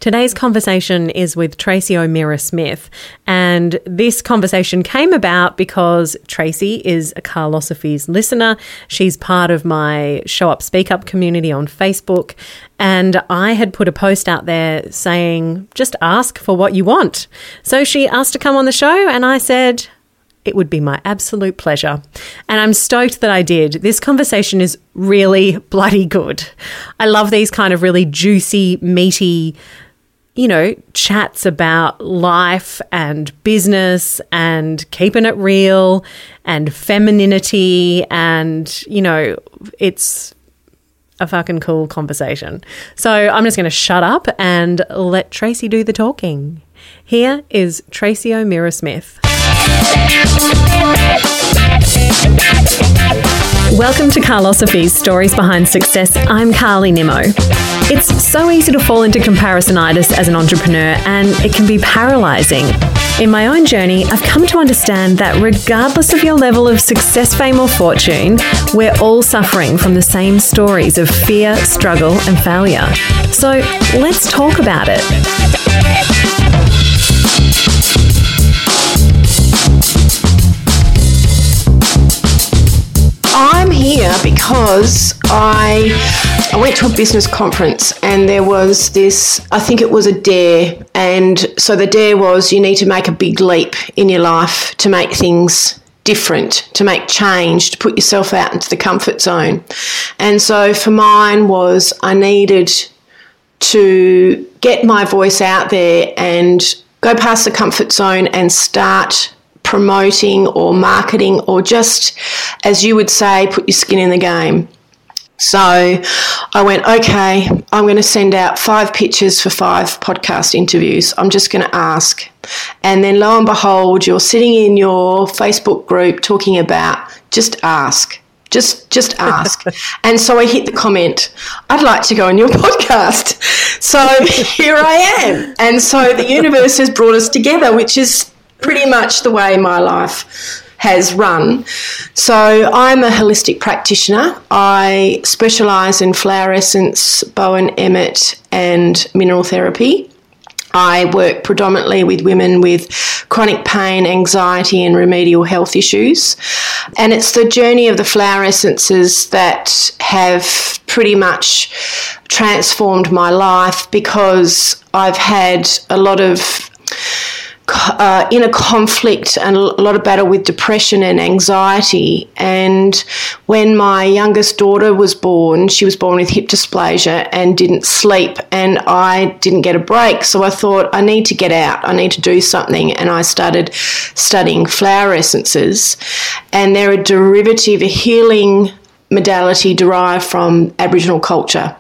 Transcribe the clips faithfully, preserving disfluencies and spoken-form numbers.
Today's conversation is with Tracy O'Meara Smith, and this conversation came about because Tracy is a Carlosophies listener. She's part of my Show Up, Speak Up community on Facebook, and I had put a post out there saying, just ask for what you want. So she asked to come on the show, and I said, it would be my absolute pleasure. And I'm stoked that I did. This conversation is really bloody good. I love these kind of really juicy, meaty, you know, chats about life and business and keeping it real and femininity, and, you know, it's a fucking cool conversation. So I'm just going to shut up and let Tracy do the talking. Here is Tracy O'Meara Smith. Welcome to Carlosophies, Stories Behind Success. I'm Carly Nimmo. It's so easy to fall into comparisonitis as an entrepreneur, and it can be paralysing. In my own journey, I've come to understand that regardless of your level of success, fame or fortune, we're all suffering from the same stories of fear, struggle and failure. So let's talk about it. I'm here because I I went to a business conference and there was this, I think it was a dare, and so the dare was you need to make a big leap in your life to make things different, to make change, to put yourself out into the comfort zone. And so for mine was I needed to get my voice out there and go past the comfort zone and start promoting or marketing, or just, as you would say, put your skin in the game. So I went, okay, I'm going to send out five pitches for five podcast interviews. I'm just going to ask. And then lo and behold, you're sitting in your Facebook group talking about just ask. Just just ask. And so I hit the comment, I'd like to go on your podcast. So here I am. And so the universe has brought us together, which is pretty much the way my life has run. So I'm a holistic practitioner. I specialise in flower essence, Bowen Emmett and mineral therapy. I work predominantly with women with chronic pain, anxiety and remedial health issues. And it's the journey of the flower essences that have pretty much transformed my life, because I've had a lot of Uh, inner conflict and a lot of battle with depression and anxiety. And when my youngest daughter was born, she was born with hip dysplasia and didn't sleep, and I didn't get a break. So I thought, I need to get out, I need to do something. And I started studying flower essences, and they're a derivative, a healing modality derived from Aboriginal culture.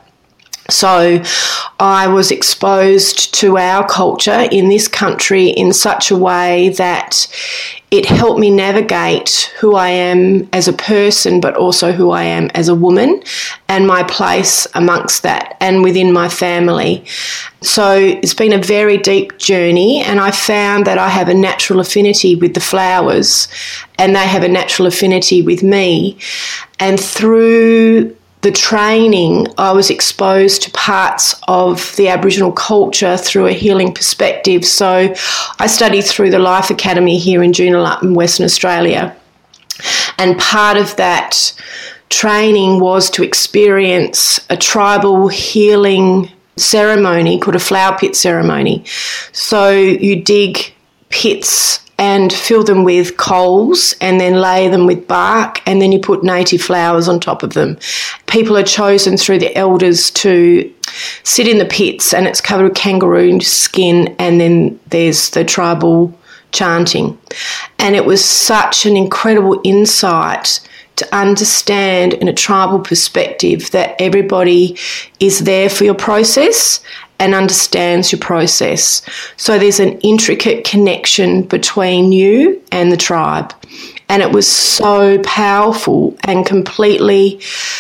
So I was exposed to our culture in this country in such a way that it helped me navigate who I am as a person, but also who I am as a woman and my place amongst that and within my family. So it's been a very deep journey, and I found that I have a natural affinity with the flowers and they have a natural affinity with me. And through the training, I was exposed to parts of the Aboriginal culture through a healing perspective. So I studied through the Life Academy here in Joondalup in Western Australia. And part of that training was to experience a tribal healing ceremony called a flower pit ceremony. So you dig pits and fill them with coals and then lay them with bark, and then you put native flowers on top of them. People are chosen through the elders to sit in the pits, and it's covered with kangaroo skin, and then there's the tribal chanting. And it was such an incredible insight to understand in a tribal perspective that everybody is there for your process and understands your process. So there's an intricate connection between you and the tribe. And it was so powerful and completely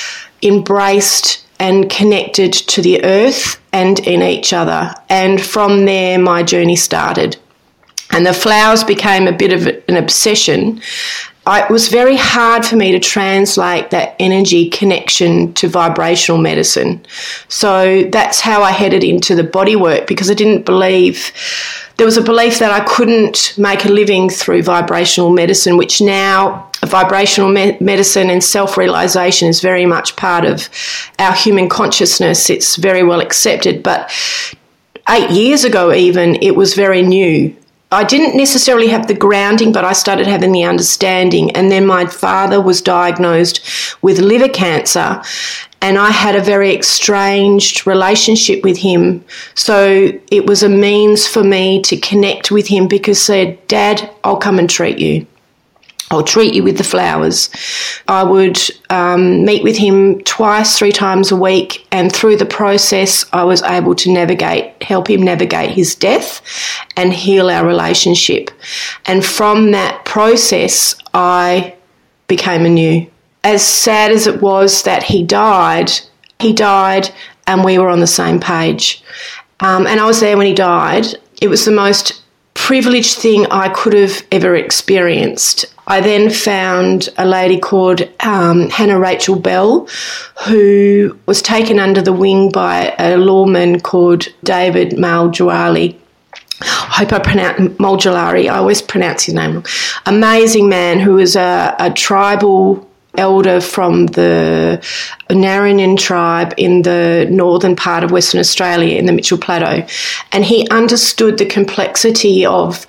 embraced and connected to the earth and in each other. And from there, my journey started. And the flowers became a bit of an obsession. I, it was very hard for me to translate that energy connection to vibrational medicine. So that's how I headed into the body work, because I didn't believe, there was a belief that I couldn't make a living through vibrational medicine, which now vibrational me- medicine and self-realization is very much part of our human consciousness. It's very well accepted, but eight years ago even, it was very new. I didn't necessarily have the grounding, but I started having the understanding. And then my father was diagnosed with liver cancer, and I had a very estranged relationship with him. So it was a means for me to connect with him, because he said, Dad, I'll come and treat you. I'll treat you with the flowers. I would um, meet with him twice, three times a week, and through the process I was able to navigate, help him navigate his death and heal our relationship. And from that process, I became anew. As sad as it was that he died, he died and we were on the same page. Um, and I was there when he died. It was the most privileged thing I could have ever experienced. I then found a lady called um, Hannah Rachel Bell, who was taken under the wing by a lawman called David Maljawali. I hope I pronounce Maljawari. I always pronounce his name wrong. Amazing man who was a, a tribal elder from the Narrabeen tribe in the northern part of Western Australia in the Mitchell Plateau. And he understood the complexity of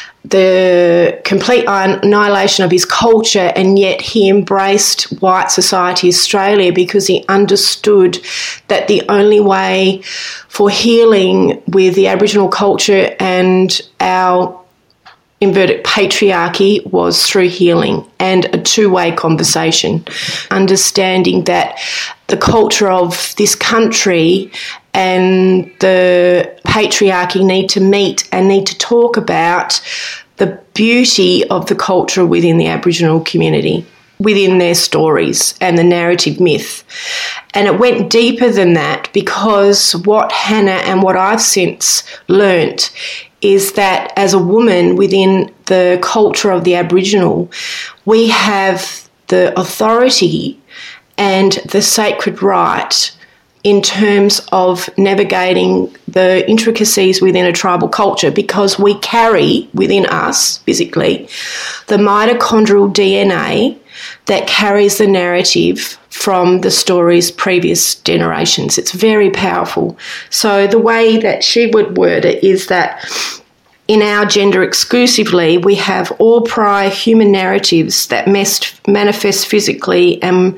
the complete annihilation of his culture, and yet he embraced white society Australia because he understood that the only way for healing with the Aboriginal culture and our inverted patriarchy was through healing and a two-way conversation, understanding that the culture of this country and the patriarchy need to meet and need to talk about the beauty of the culture within the Aboriginal community, within their stories and the narrative myth. And it went deeper than that, because what Hannah and what I've since learnt is that as a woman within the culture of the Aboriginal, we have the authority and the sacred right in terms of navigating the intricacies within a tribal culture, because we carry within us, physically, the mitochondrial D N A that carries the narrative from the story's previous generations. It's very powerful. So the way that she would word it is that in our gender exclusively, we have all prior human narratives that manifest physically, and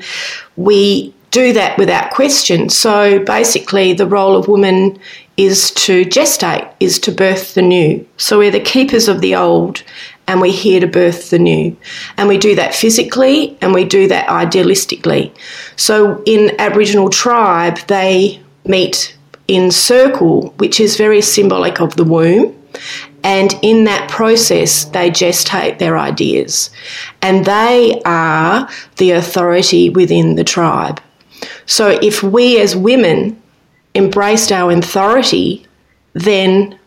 we do that without question. So basically the role of woman is to gestate, is to birth the new. So we're the keepers of the old and we're here to birth the new. And we do that physically and we do that idealistically. So in Aboriginal tribe, they meet in circle, which is very symbolic of the womb. And in that process, they gestate their ideas. And they are the authority within the tribe. So if we as women embraced our authority, then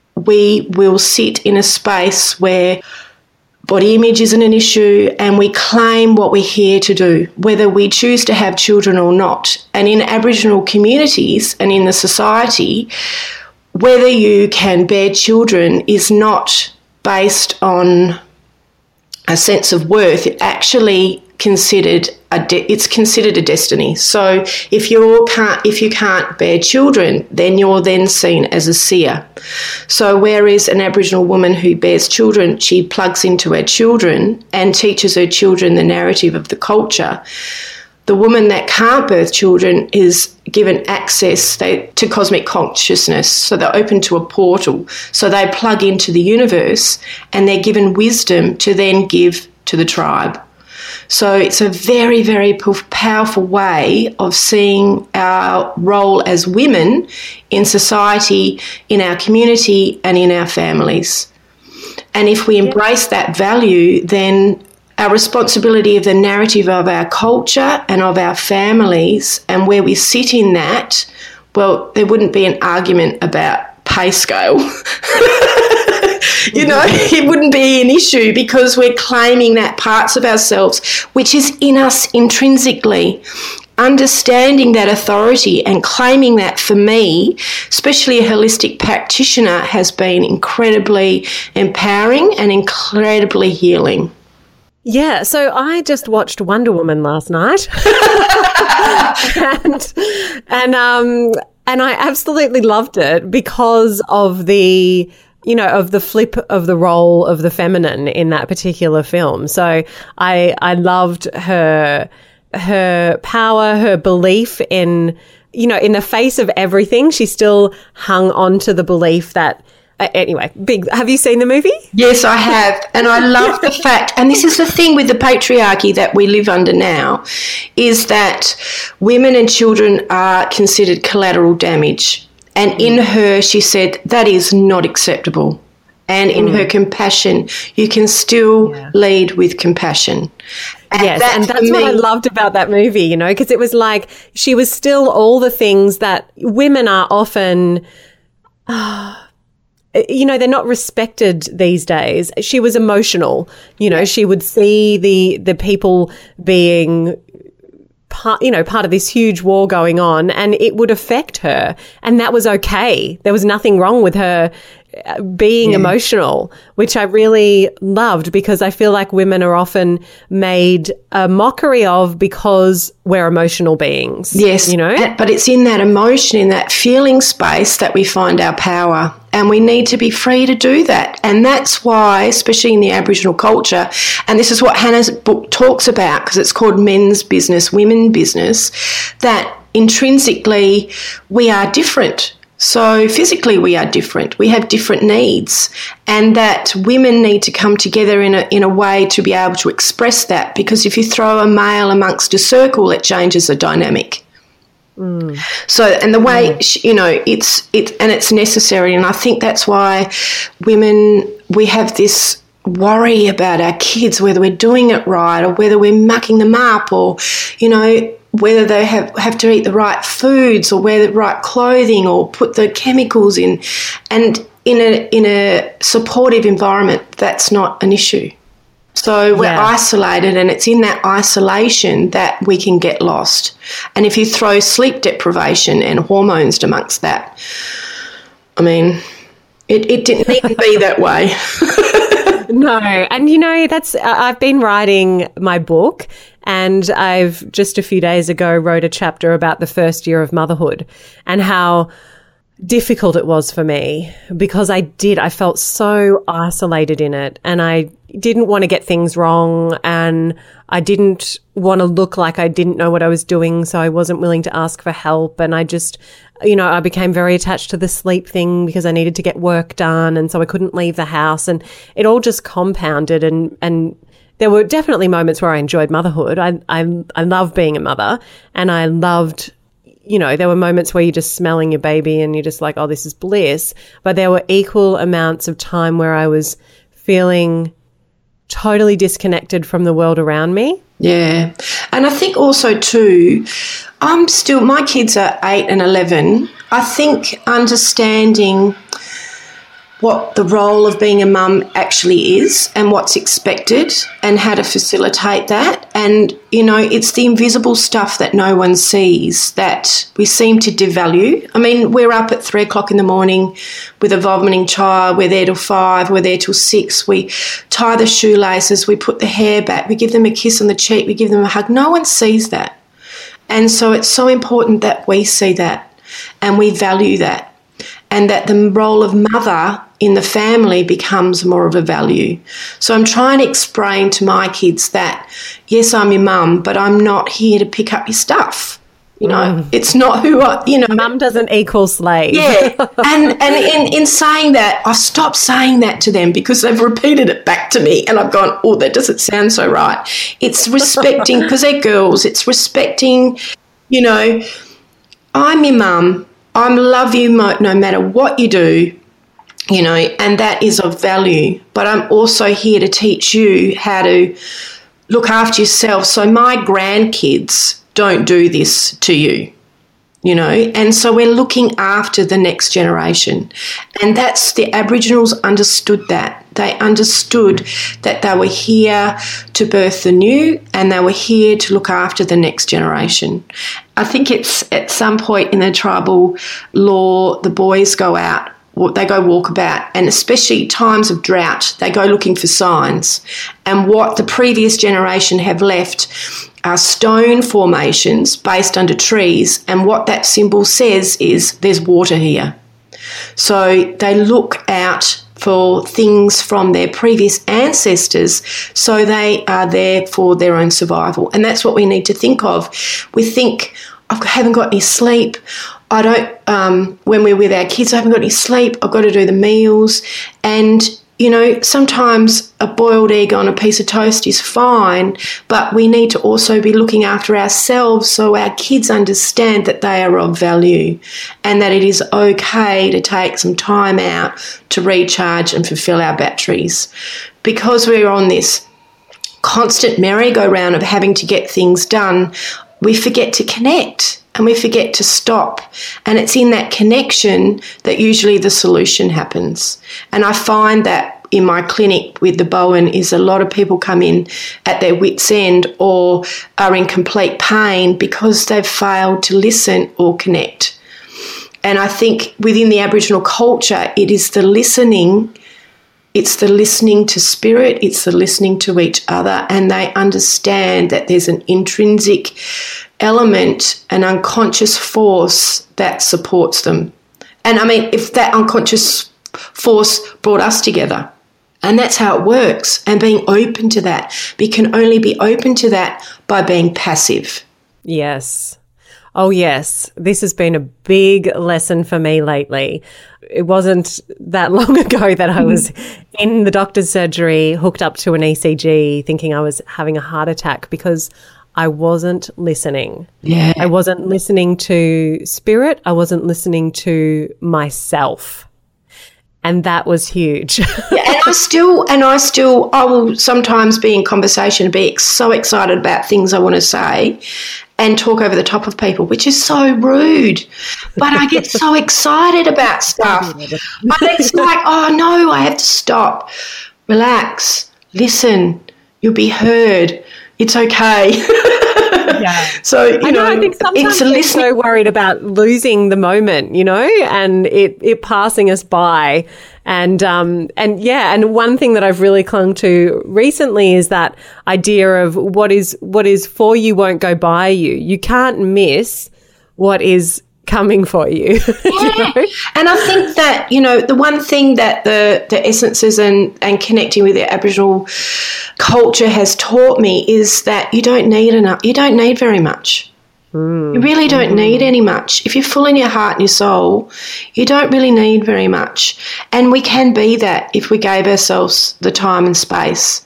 we will sit in a space where body image isn't an issue and we claim what we're here to do, whether we choose to have children or not. And in Aboriginal communities and in the society, whether you can bear children is not based on a sense of worth. It actually considered a de- it's considered a destiny. So if you can't if you can't bear children, then you're then seen as a seer. So whereas an Aboriginal woman who bears children, she plugs into her children and teaches her children the narrative of the culture. The woman that can't birth children is given access they, to cosmic consciousness, so they're open to a portal. So they plug into the universe and they're given wisdom to then give to the tribe. So it's a very, very powerful way of seeing our role as women in society, in our community and in our families. And if we embrace that value, then our responsibility of the narrative of our culture and of our families and where we sit in that, well, there wouldn't be an argument about pay scale. You know, it wouldn't be an issue because we're claiming that parts of ourselves, which is in us intrinsically. Understanding that authority and claiming that, for me, especially a holistic practitioner, has been incredibly empowering and incredibly healing. Yeah, so I just watched Wonder Woman last night, and and um and I absolutely loved it because of the you know of the flip of the role of the feminine in that particular film. So I I loved her her power, her belief in you know in the face of everything, she still hung on to the belief that. Uh, anyway, big. Have you seen the movie? Yes, I have. And I love the fact, and this is the thing with the patriarchy that we live under now, is that women and children are considered collateral damage. And in her, she said, that is not acceptable. And in mm. her compassion, you can still yeah. lead with compassion. And yes, that, and that's me, what I loved about that movie, you know, because it was like she was still all the things that women are often... Uh, you know, they're not respected these days. She was emotional. You know, she would see the the people being part, you know, part of this huge war going on, and it would affect her. And that was okay. There was nothing wrong with her being yeah. emotional, which I really loved, because I feel like women are often made a mockery of because we're emotional beings. Yes, you know, but it's in that emotion, in that feeling space, that we find our power. And we need to be free to do that. And that's why, especially in the Aboriginal culture, and this is what Hannah's book talks about, because it's called Men's Business, Women Business, that intrinsically we are different. So physically we are different. We have different needs, and that women need to come together in a in a way to be able to express that, because if you throw a male amongst a circle, it changes the dynamic. Mm. So, and the way, mm. you know, it's, it, and it's necessary. And I think that's why women, we have this worry about our kids, whether we're doing it right or whether we're mucking them up, or, you know, whether they have, have to eat the right foods or wear the right clothing or put the chemicals in. And in a, in a supportive environment, that's not an issue. So we're yeah. isolated, and it's in that isolation that we can get lost. And if you throw sleep deprivation and hormones amongst that, I mean, it, it didn't even be that way. No. And, you know, that's, uh, I've been writing my book, and I've just a few days ago wrote a chapter about the first year of motherhood and how difficult it was for me, because I did, I felt so isolated in it, and I didn't want to get things wrong, and I didn't want to look like I didn't know what I was doing, so I wasn't willing to ask for help. And I just, you know, I became very attached to the sleep thing because I needed to get work done, and so I couldn't leave the house, and it all just compounded. And and there were definitely moments where I enjoyed motherhood. I I I love being a mother, and I loved, you know, there were moments where you're just smelling your baby and you're just like, oh, this is bliss. But there were equal amounts of time where I was feeling totally disconnected from the world around me. Yeah. And I think also too, I'm still, my kids are eight and eleven. I think understanding what the role of being a mum actually is and what's expected and how to facilitate that. And, you know, it's the invisible stuff that no one sees that we seem to devalue. I mean, we're up at three o'clock in the morning with a vomiting child. We're there till five. We're there till six. We tie the shoelaces. We put the hair back. We give them a kiss on the cheek. We give them a hug. No one sees that. And so it's so important that we see that and we value that, and that the role of mother in the family becomes more of a value. So I'm trying to explain to my kids that, yes, I'm your mum, but I'm not here to pick up your stuff. You know, mm. it's not who I, you know. Mum doesn't equal slave. Yeah. And and in, in saying that, I've stopped saying that to them because they've repeated it back to me, and I've gone, oh, that doesn't sound so right. It's respecting, because they're girls, it's respecting, you know, I'm your mum. I love you no matter what you do, you know, and that is of value. But I'm also here to teach you how to look after yourself so my grandkids don't do this to you. you know, and so we're looking after the next generation. And that's the Aboriginals understood that. They understood that they were here to birth the new and they were here to look after the next generation. I think it's at some point in the tribal law, the boys go out, they go walkabout, and especially times of drought, they go looking for signs. And what the previous generation have left are stone formations based under trees, and what that symbol says is there's water here. So they look out for things from their previous ancestors, so they are there for their own survival. And that's what we need to think of. We think, I haven't got any sleep. I don't, um, when we're with our kids, I haven't got any sleep. I've got to do the meals. And, you know, sometimes a boiled egg on a piece of toast is fine, but we need to also be looking after ourselves so our kids understand that they are of value and that it is okay to take some time out to recharge and fulfill our batteries. Because we're on this constant merry-go-round of having to get things done, we forget to connect and we forget to stop. And it's in that connection that usually the solution happens. And I find that in my clinic with the Bowen is a lot of people come in at their wit's end or are in complete pain because they've failed to listen or connect. And I think within the Aboriginal culture, it is the listening, it's the listening to spirit, it's the listening to each other, and they understand that there's an intrinsic element, an unconscious force that supports them. And I mean, if that unconscious force brought us together, and that's how it works, and being open to that. We can only be open to that by being passive. Yes. Oh, yes. This has been a big lesson for me lately. It wasn't that long ago that I was in the doctor's surgery, hooked up to an E C G, thinking I was having a heart attack because I wasn't listening. Yeah. I wasn't listening to spirit. I wasn't listening to myself. And that was huge. Yeah, and I still, and I still, I will sometimes be in conversation and be so excited about things I want to say and talk over the top of people, which is so rude. But I get so excited about stuff. And it's like, oh, no, I have to stop. Relax. Listen. You'll be heard. It's okay. Yeah. So, you I know, know, I think sometimes it's a we're listening. so worried about losing the moment, you know, and it, it passing us by. And, um, and yeah, and one thing that I've really clung to recently is that idea of what is, what is for you won't go by you. You can't miss what is coming for you. Yeah. You know? And I think that, you know, the one thing that the, the essences and, and connecting with the Aboriginal culture has taught me is that you don't need enough, you don't need very much. Mm. You really don't mm. need any much. If you're full in your heart and your soul, you don't really need very much. And we can be that if we gave ourselves the time and space.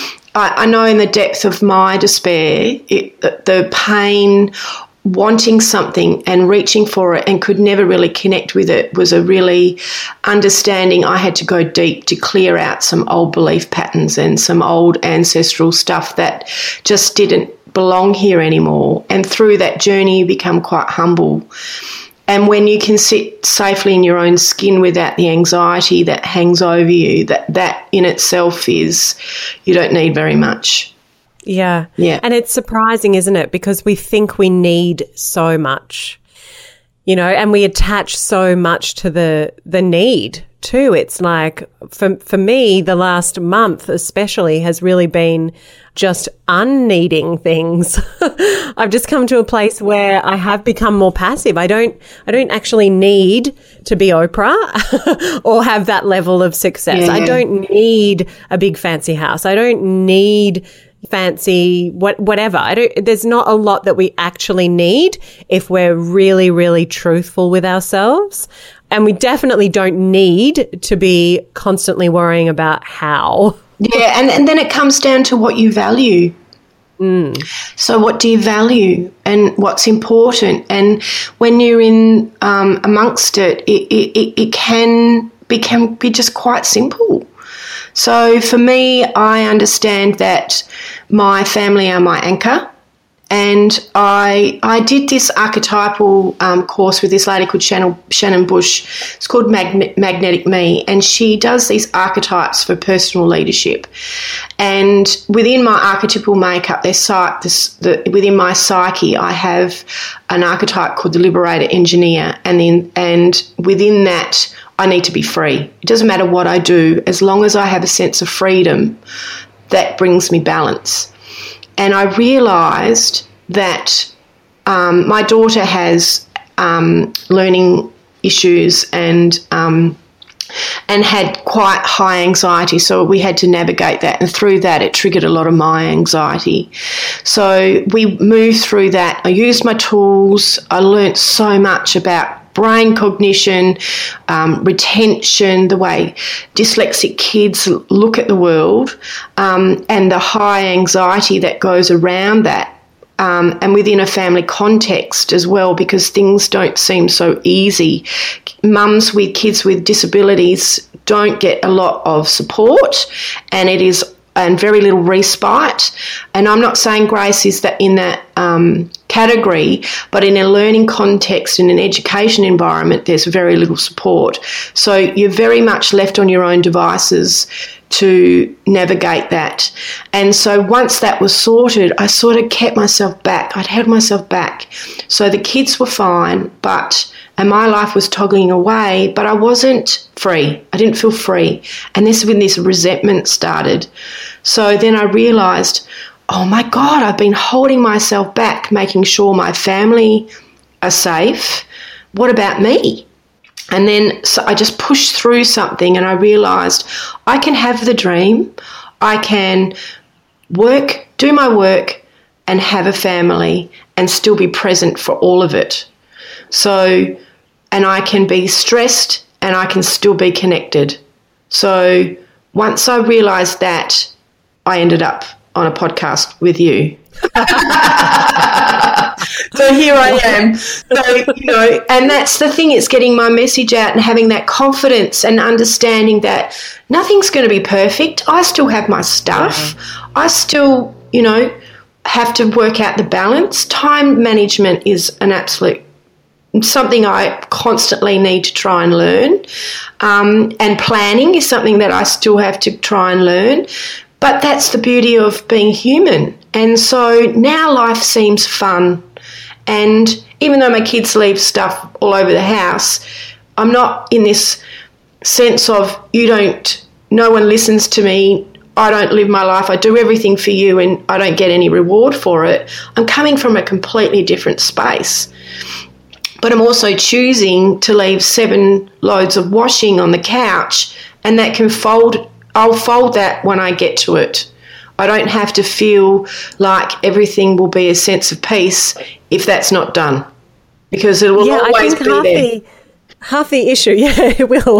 I, I know in the depth of my despair, it, the, the pain, wanting something and reaching for it and could never really connect with it was a really understanding I had to go deep to clear out some old belief patterns and some old ancestral stuff that just didn't belong here anymore. And through that journey, you become quite humble. And when you can sit safely in your own skin without the anxiety that hangs over you, that, that in itself is, you don't need very much. Yeah. Yeah. And it's surprising, isn't it? Because we think we need so much, you know, and we attach so much to the the need too. It's like for for me, the last month especially has really been just unneeding things. I've just come to a place where I have become more passive. I don't I don't actually need to be Oprah or have that level of success. Yeah. I don't need a big fancy house. I don't need fancy what whatever. I don't there's not a lot that we actually need if we're really really truthful with ourselves, and we definitely don't need to be constantly worrying about how. Yeah, and, and then it comes down to what you value. Mm. So what do you value and what's important? And when you're in um, amongst it, it, it, it can become be just quite simple. So for me, I understand that my family are my anchor, And I I did this archetypal um, course with this lady called Shannon, Shannon Bush. It's called Mag- Magnetic Me, and she does these archetypes for personal leadership. And within my archetypal makeup, there's this, the, within my psyche, I have an archetype called the Liberator Engineer, and then and within that, I need to be free. It doesn't matter what I do, as long as I have a sense of freedom, that brings me balance. And I realised that um, my daughter has um, learning issues and um, and had quite high anxiety, so we had to navigate that. And through that, it triggered a lot of my anxiety. So we moved through that. I used my tools. I learnt so much about brain cognition, um, retention, the way dyslexic kids look at the world, um, and the high anxiety that goes around that, um, and within a family context as well, because things don't seem so easy. Mums with kids with disabilities don't get a lot of support, and it is and very little respite. And I'm not saying Grace is that in that um, category, but in a learning context, in an education environment, there's very little support. So you're very much left on your own devices to navigate that. And so once that was sorted, I sort of kept myself back. I'd held myself back. So the kids were fine, but and my life was toggling away, but I wasn't free. I didn't feel free. And this is when this resentment started. So then I realised, oh my God, I've been holding myself back, making sure my family are safe. What about me? And then so I just pushed through something, and I realised I can have the dream, I can work, do my work, and have a family and still be present for all of it. So, and I can be stressed and I can still be connected. So once I realised that, I ended up on a podcast with you. So here I am. So, you know, and that's the thing, it's getting my message out and having that confidence and understanding that nothing's going to be perfect. I still have my stuff. I still, you know, have to work out the balance. Time management is an absolute something I constantly need to try and learn. Um, and planning is something that I still have to try and learn. But that's the beauty of being human. And so now life seems fun. And even though my kids leave stuff all over the house, I'm not in this sense of you don't, no one listens to me, I don't live my life, I do everything for you and I don't get any reward for it. I'm coming from a completely different space. But I'm also choosing to leave seven loads of washing on the couch, and that can fold, I'll fold that when I get to it. I don't have to feel like everything will be a sense of peace if that's not done, because it will yeah, always be there. The, half the issue, yeah, it will.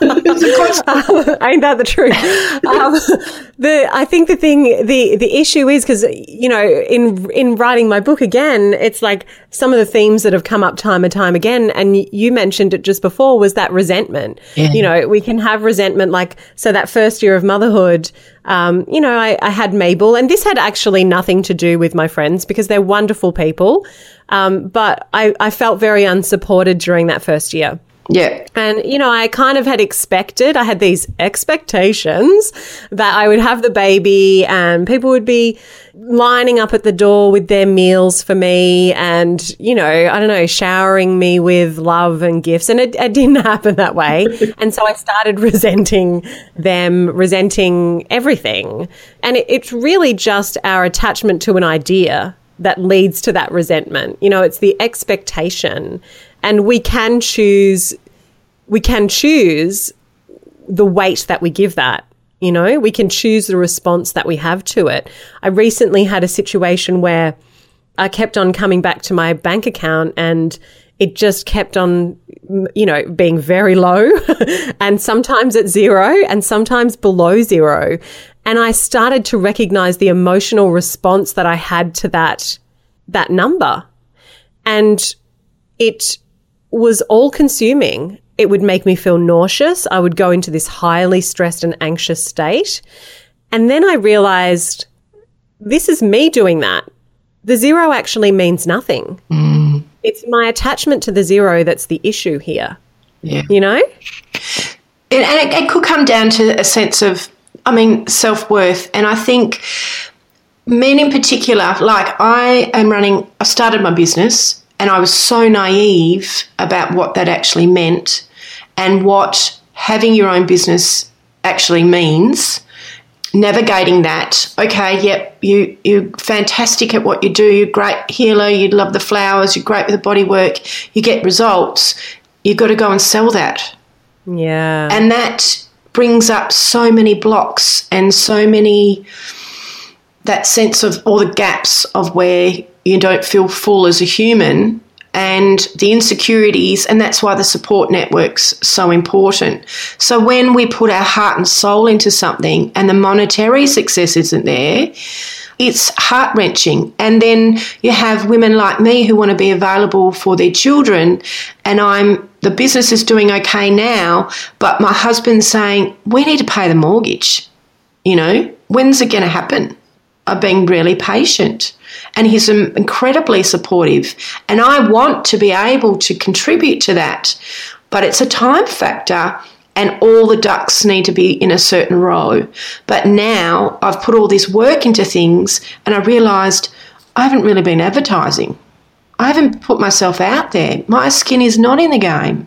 um, ain't that the truth? Um, the I think the thing, the the issue is because, you know, in in writing my book again, it's like some of the themes that have come up time and time again, and you mentioned it just before, was that resentment. Yeah. You know, we can have resentment, like, so that first year of motherhood, um, you know, I, I had Mabel, and this had actually nothing to do with my friends because they're wonderful people, um, but I, I felt very unsupported during that first year. Yeah. And, you know, I kind of had expected, I had these expectations that I would have the baby and people would be lining up at the door with their meals for me and, you know, I don't know, showering me with love and gifts. And it, it didn't happen that way. And so I started resenting them, resenting everything. And it, it's really just our attachment to an idea that leads to that resentment. You know, it's the expectation. And we can choose, we can choose the weight that we give that, you know, we can choose the response that we have to it. I recently had a situation where I kept on coming back to my bank account and it just kept on, you know, being very low and sometimes at zero and sometimes below zero. And I started to recognize the emotional response that I had to that, that number. And it was all consuming. It would make me feel nauseous. I would go into this highly stressed and anxious state. And then I realized this is me doing that. the zero actually means nothing. Mm. It's my attachment to the zero that's the issue here. Yeah. You know? And, and it, it could come down to a sense of, I mean, self-worth. And I think men in particular, like I am running, I started my business and I was so naive about what that actually meant and what having your own business actually means. Navigating that, okay, yep, you, you're fantastic at what you do, you're a great healer, you love the flowers, you're great with the body work, you get results, you've got to go and sell that. Yeah. And that brings up so many blocks and so many, that sense of all the gaps of where you don't feel full as a human and the insecurities, and that's why the support network's so important. So when we put our heart and soul into something and the monetary success isn't there, it's heart-wrenching. And then you have women like me who want to be available for their children, and I'm the business is doing okay now, but my husband's saying, we need to pay the mortgage. You know, when's it going to happen? I've been really patient. And he's incredibly supportive. And I want to be able to contribute to that. But it's a time factor and all the ducks need to be in a certain row. But now I've put all this work into things and I realised I haven't really been advertising. I haven't put myself out there. My skin is not in the game.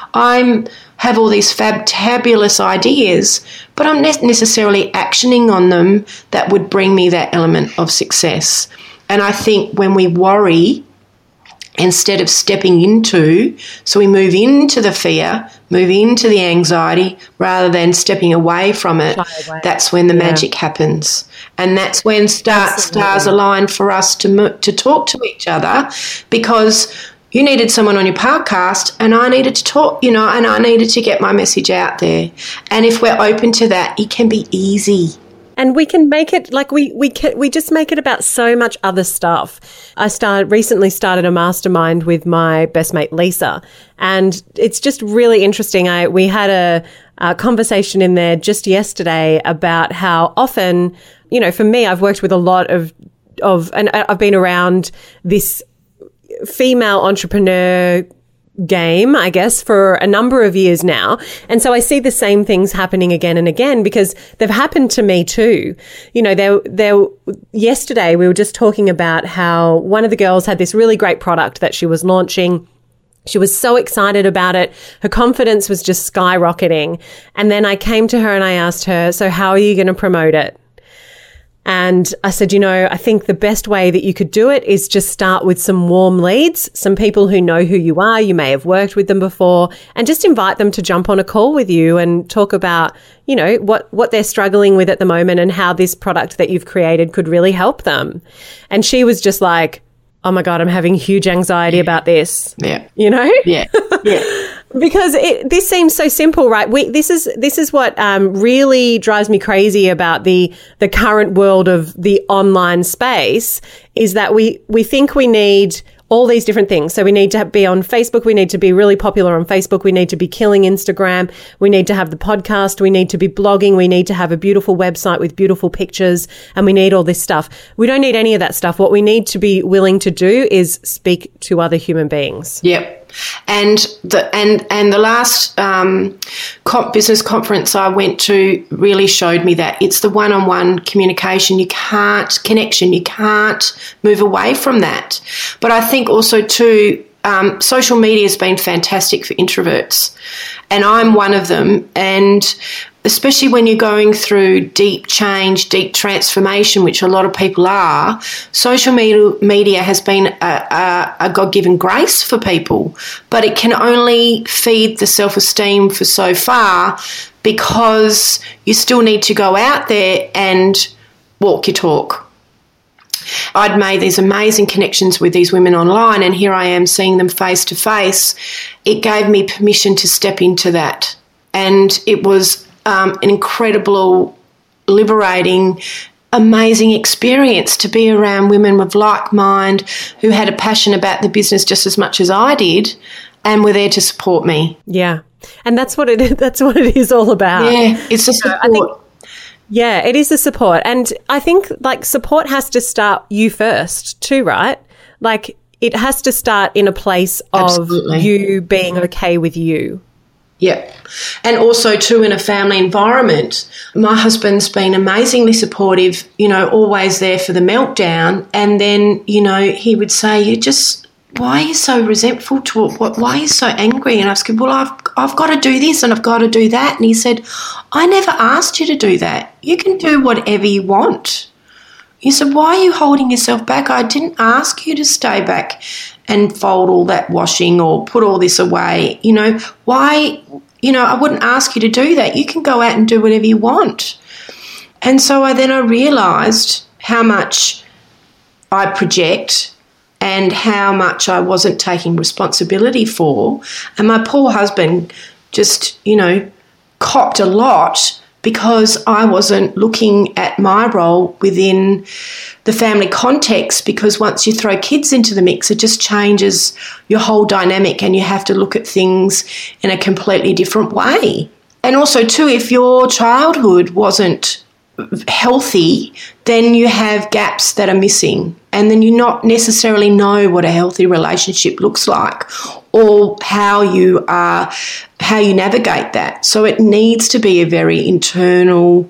I have all these fabulous ideas, but I'm not necessarily actioning on them that would bring me that element of success. And I think when we worry, instead of stepping into, so we move into the fear, move into the anxiety, rather than stepping away from it, away. That's when the yeah. magic happens. And that's when star, stars align for us to mo- to talk to each other, because you needed someone on your podcast and I needed to talk, you know, and I needed to get my message out there. And if we're open to that, it can be easy. And we can make it like we we can, we just make it about so much other stuff. I started recently started a mastermind with my best mate Lisa, and it's just really interesting. I we had a, a conversation in there just yesterday about how often, you know, for me, I've worked with a lot of of and I've been around this female entrepreneur game, I guess, for a number of years now. And so I see the same things happening again and again because they've happened to me too. You know, there, there, yesterday we were just talking about how one of the girls had this really great product that she was launching. She was so excited about it. Her confidence was just skyrocketing. And then I came to her and I asked her, so how are you going to promote it? And I said, you know, I think the best way that you could do it is just start with some warm leads, some people who know who you are, you may have worked with them before, and just invite them to jump on a call with you and talk about, you know, what, what they're struggling with at the moment and how this product that you've created could really help them. And she was just like, oh my God, I'm having huge anxiety about this. Yeah. You know? Yeah. Yeah. Because it, this seems so simple, right? We, this is this is what um, really drives me crazy about the the current world of the online space is that we we think we need all these different things. So we need to be on Facebook. We need to be really popular on Facebook. We need to be killing Instagram. We need to have the podcast. We need to be blogging. We need to have a beautiful website with beautiful pictures. And we need all this stuff. We don't need any of that stuff. What we need to be willing to do is speak to other human beings. Yep. And the and and the last um, comp business conference I went to really showed me that it's the one-on-one communication. You can't connection. You can't move away from that. But I think also too, um, social media has been fantastic for introverts, and I'm one of them. And especially when you're going through deep change, deep transformation, which a lot of people are, social media, media has been a, a, a God-given grace for people, but it can only feed the self-esteem for so far because you still need to go out there and walk your talk. I'd made these amazing connections with these women online, and here I am seeing them face to face. It gave me permission to step into that, and it was Um, an incredible, liberating, amazing experience to be around women with like mind who had a passion about the business just as much as I did and were there to support me. Yeah. And that's what it is, that's what it is all about. Yeah, it's the support. I think Yeah, it is the support. And I think like support has to start you first too, right? Like it has to start in a place of Absolutely. You being okay with you. Yeah. And also too in a family environment. My husband's been amazingly supportive, you know, always there for the meltdown. And then, you know, he would say, you just, why are you so resentful to it? Why are you so angry? And I said, well, I've, I've got to do this and I've got to do that. And he said, I never asked you to do that. You can do whatever you want. He said, why are you holding yourself back? I didn't ask you to stay back and fold all that washing or put all this away. You know, why, you know, I wouldn't ask you to do that. You can go out and do whatever you want. And so I then I realised how much I project and how much I wasn't taking responsibility for. And my poor husband just, you know, copped a lot because I wasn't looking at my role within the family context, because once you throw kids into the mix, it just changes your whole dynamic and you have to look at things in a completely different way. And also too, if your childhood wasn't healthy, then you have gaps that are missing, and then you not necessarily know what a healthy relationship looks like or how you are, how you navigate that. So it needs to be a very internal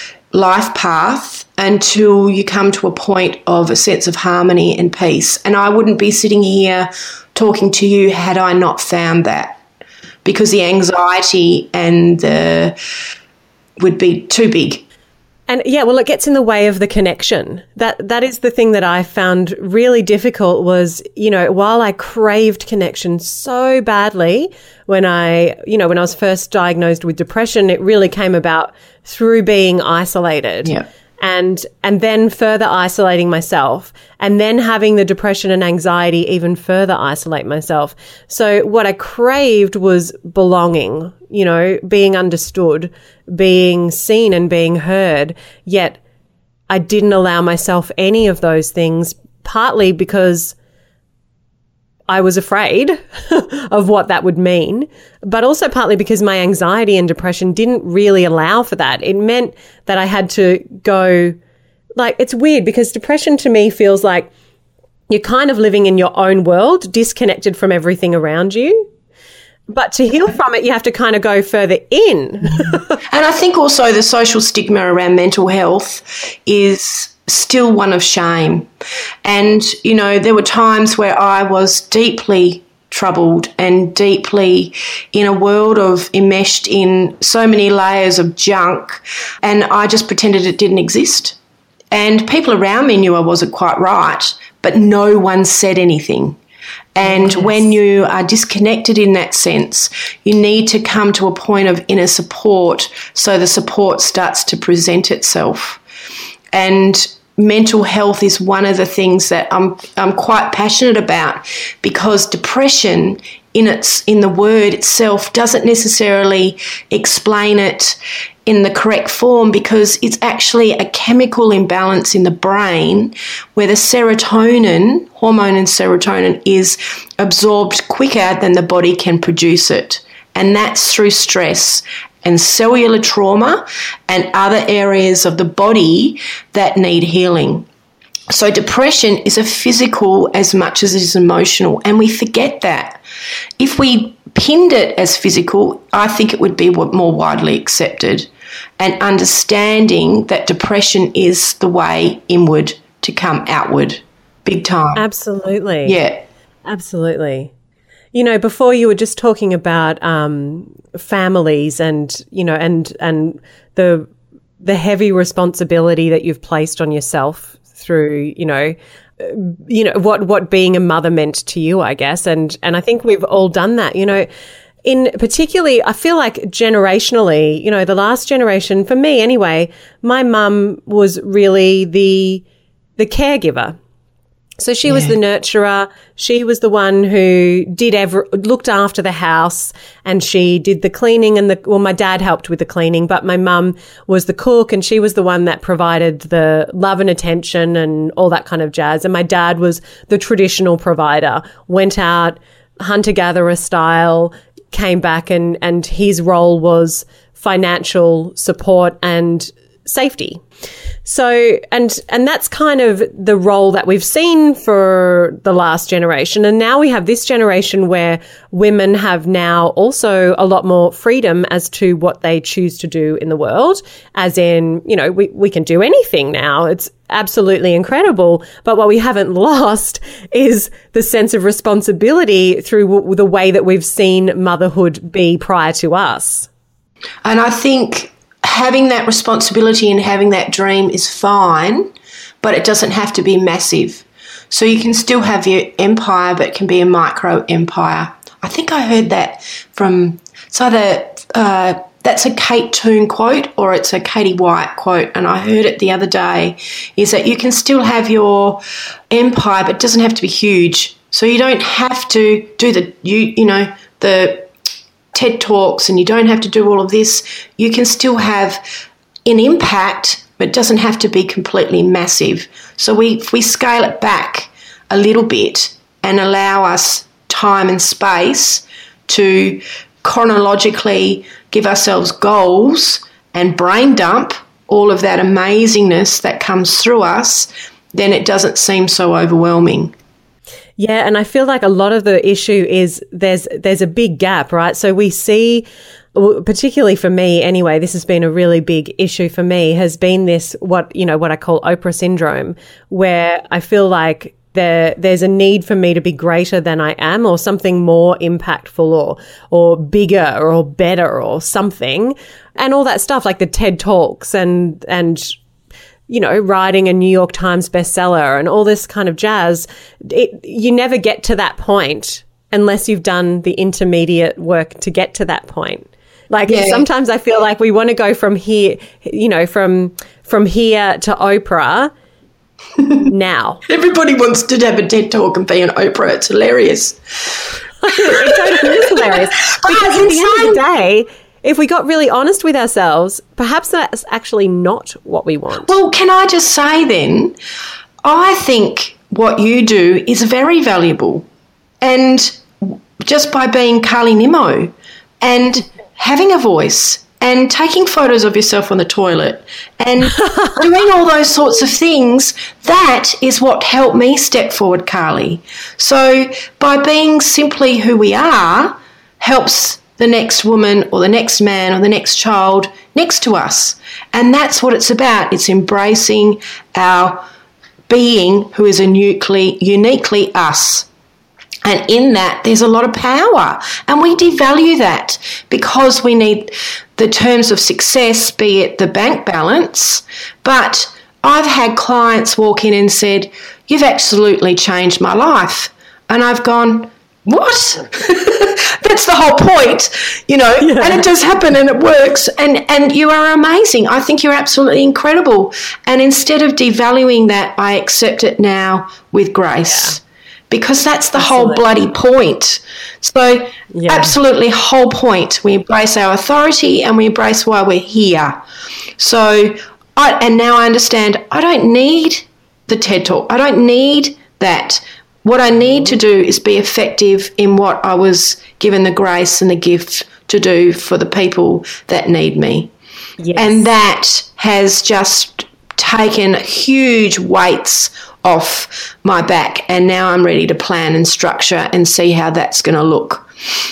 life path until you come to a point of a sense of harmony and peace. And I wouldn't be sitting here talking to you had I not found that, because the anxiety and the would be too big. And yeah, well, it gets in the way of the connection. That that is the thing that I found really difficult was, you know, while I craved connection so badly when I, you know, when I was first diagnosed with depression, it really came about through being isolated. Yeah. And and then further isolating myself, and then having the depression and anxiety even further isolate myself. So what I craved was belonging, you know, being understood, being seen and being heard, yet I didn't allow myself any of those things, partly because I was afraid of what that would mean, but also partly because my anxiety and depression didn't really allow for that. It meant that I had to go, like, it's weird because depression to me feels like you're kind of living in your own world, disconnected from everything around you. But to heal from it, you have to kind of go further in. And I think also the social stigma around mental health is still one of shame. And, you know, there were times where I was deeply troubled and deeply in a world of enmeshed in so many layers of junk, and I just pretended it didn't exist. And people around me knew I wasn't quite right, but no one said anything. And yes. When you are disconnected in that sense, you need to come to a point of inner support so the support starts to present itself. And mental health is one of the things that I'm I'm quite passionate about, because depression in its in the word itself doesn't necessarily explain it in the correct form, because it's actually a chemical imbalance in the brain where the serotonin, hormone and serotonin, is absorbed quicker than the body can produce it. And that's through stress and cellular trauma and other areas of the body that need healing. So depression is a physical as much as it is emotional, and we forget that. If we pinned it as physical, I think it would be more widely accepted, and understanding that depression is the way inward to come outward, big time. Absolutely. Yeah. Absolutely. You know, before you were just talking about um, families and, you know, and and the the heavy responsibility that you've placed on yourself through, you know, you know what what being a mother meant to you, I guess, and and I think we've all done that. You know, in particularly, I feel like generationally, you know, the last generation, for me anyway, my mum was really the the caregiver. So she yeah. was the nurturer. She was the one who did ever looked after the house, and she did the cleaning and the, well, my dad helped with the cleaning, but my mum was the cook, and she was the one that provided the love and attention and all that kind of jazz. And my dad was the traditional provider, went out hunter-gatherer style, came back, and, and his role was financial support and safety. So, and and that's kind of the role that we've seen for the last generation. And now we have this generation where women have now also a lot more freedom as to what they choose to do in the world, as in, you know, we, we can do anything now. It's absolutely incredible. But what we haven't lost is the sense of responsibility through w- the way that we've seen motherhood be prior to us. And I think having that responsibility and having that dream is fine, but it doesn't have to be massive. So you can still have your empire, but it can be a micro empire. I think I heard that from, it's either, uh, that's a Kate Toon quote or it's a Katie White quote, and I heard it the other day, is that you can still have your empire, but it doesn't have to be huge. So you don't have to do the, you you know, the TED Talks, and you don't have to do all of this. You can still have an impact, but it doesn't have to be completely massive. So we, if we scale it back a little bit and allow us time and space to chronologically give ourselves goals and brain dump all of that amazingness that comes through us, then it doesn't seem so overwhelming. Yeah, and I feel like a lot of the issue is there's there's a big gap, right? So we see, particularly for me anyway, this has been a really big issue for me, has been this, what, you know, what I call Oprah syndrome, where I feel like there there's a need for me to be greater than I am, or something more impactful, or or bigger or better or something, and all that stuff, like the TED Talks and and you know, writing a New York Times bestseller and all this kind of jazz. It, you never get to that point unless you've done the intermediate work to get to that point. Like yeah. Sometimes I feel like we want to go from here, you know, from from here to Oprah now. Everybody wants to have a TED Talk and be an Oprah. It's hilarious. It totally is hilarious. Because at the end of the day, if we got really honest with ourselves, perhaps that's actually not what we want. Well, can I just say then, I think what you do is very valuable. And just by being Carly Nimmo and having a voice and taking photos of yourself on the toilet and doing all those sorts of things, that is what helped me step forward, Carly. So by being simply who we are helps the next woman or the next man or the next child next to us. And that's what it's about. It's embracing our being, who is uniquely, uniquely us. And in that, there's a lot of power. And we devalue that because we need the terms of success, be it the bank balance. But I've had clients walk in and said, "You've absolutely changed my life." And I've gone, what? That's the whole point, you know, yeah. And it does happen and it works, and, and you are amazing. I think you're absolutely incredible. And instead of devaluing that, I accept it now with grace, yeah. Because that's the absolutely. Whole bloody point. So yeah. Absolutely whole point. We embrace our authority and we embrace why we're here. So, I, and now I understand I don't need the TED Talk. I don't need that. What I need to do is be effective in what I was given the grace and the gift to do for the people that need me. Yes. And that has just taken huge weights off my back, and now I'm ready to plan and structure and see how that's going to look.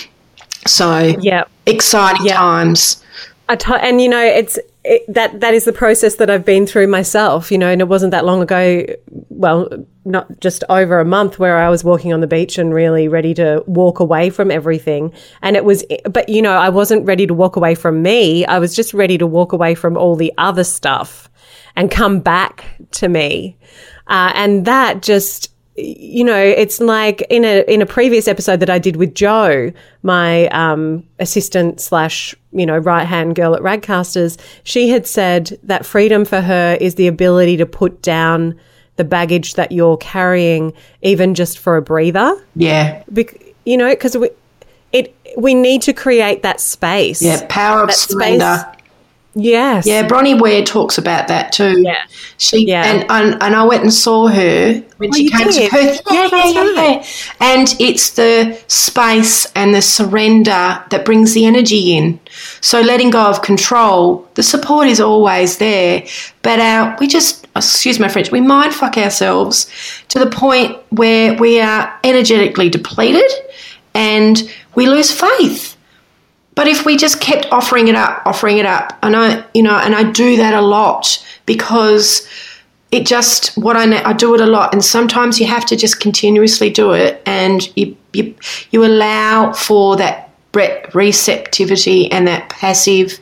So, yep. Exciting yep. times. I t- and, you know, it's it, that that is the process that I've been through myself, you know, and it wasn't that long ago, well, not just over a month, where I was walking on the beach and really ready to walk away from everything. And it was, but, you know, I wasn't ready to walk away from me. I was just ready to walk away from all the other stuff and come back to me. Uh, and that just, you know, it's like in a in a previous episode that I did with Jo, my um, assistant slash, you know, right-hand girl at Radcasters, she had said that freedom for her is the ability to put down the baggage that you're carrying, even just for a breather. Yeah. Be- you know, because we, it, we need to create that space. Yeah, power of that surrender. Space, Yes. Yeah, Bronnie Ware talks about that too. Yeah. She Yeah. and, and and I went and saw her when Oh, she you came did? to Perth. Yeah, Yeah, yeah, that's yeah, right. yeah. And it's the space and the surrender that brings the energy in. So letting go of control, the support is always there, but our we just excuse my French, we mind fuck ourselves to the point where we are energetically depleted and we lose faith. But if we just kept offering it up, offering it up, and I, you know, and I do that a lot because it just what I I do it a lot, and sometimes you have to just continuously do it, and you you you allow for that receptivity and that passive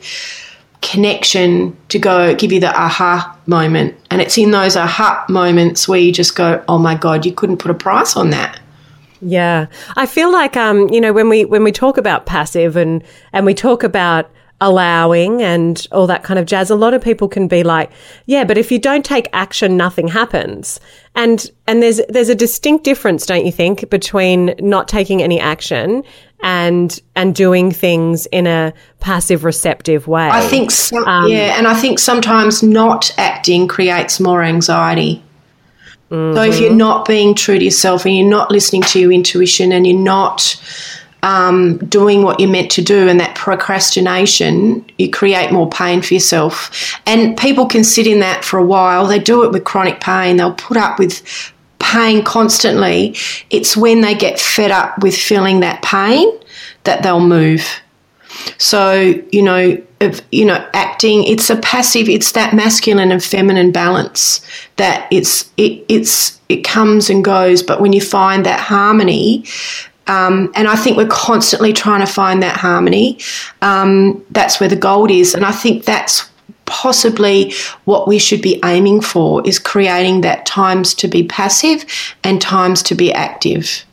connection to go give you the aha moment, and it's in those aha moments where you just go, oh my God, you couldn't put a price on that. Yeah. I feel like, um, you know, when we when we talk about passive and, and we talk about allowing and all that kind of jazz, a lot of people can be like, yeah, but if you don't take action, nothing happens. And and there's there's a distinct difference, don't you think, between not taking any action and and doing things in a passive receptive way. I think so, um, yeah, and I think sometimes not acting creates more anxiety. Mm-hmm. So if you're not being true to yourself and you're not listening to your intuition and you're not um, doing what you're meant to do, and that procrastination, you create more pain for yourself. And people can sit in that for a while. They do it with chronic pain. They'll put up with pain constantly. It's when they get fed up with feeling that pain that they'll move. So, you know, if, you know, acting, it's a passive, it's that masculine and feminine balance that it's, it, it's, it comes and goes. But when you find that harmony, um, and I think we're constantly trying to find that harmony, um, that's where the gold is. And I think that's possibly what we should be aiming for, is creating that times to be passive and times to be active.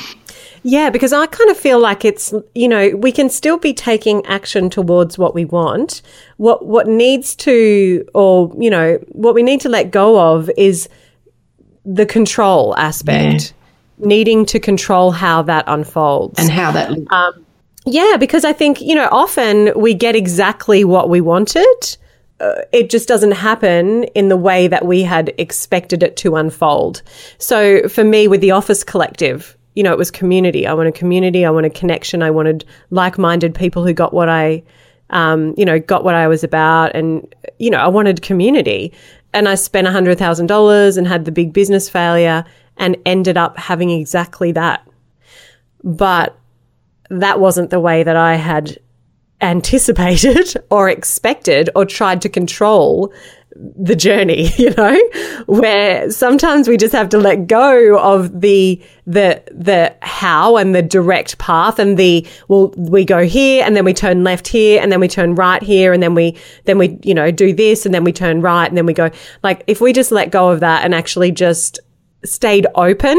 Yeah, because I kind of feel like it's, you know, we can still be taking action towards what we want. What what needs to, or, you know, what we need to let go of is the control aspect, yeah. Needing to control how that unfolds. And how that looks. Um, yeah, because I think, you know, often we get exactly what we wanted. Uh, it just doesn't happen in the way that we had expected it to unfold. So for me, with the Office Collective, you know, it was community. I wanted community. I wanted connection. I wanted like-minded people who got what I, um, you know, got what I was about. And, you know, I wanted community. And I spent one hundred thousand dollars and had the big business failure and ended up having exactly that. But that wasn't the way that I had anticipated or expected or tried to control the journey, you know, where sometimes we just have to let go of the the the how and the direct path and the, well, we go here and then we turn left here and then we turn right here and then we then we you know do this and then we turn right and then we go, like, if we just let go of that and actually just stayed open,